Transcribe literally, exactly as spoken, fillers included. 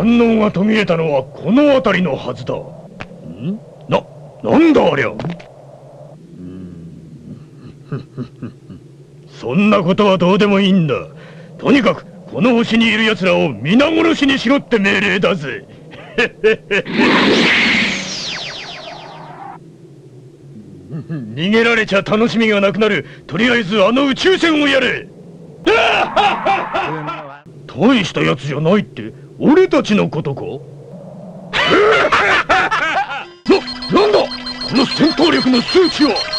反応が途切れたのはこの辺りのはずだ。んな、なんだありゃ。そんなことはどうでもいいんだ。とにかくこの星にいる奴らを皆殺しにしろって命令だぜ。逃げられちゃ楽しみがなくなる。とりあえずあの宇宙船をやれ。大したやつじゃないって俺たちのことか。な、なんだこの戦闘力の数値は。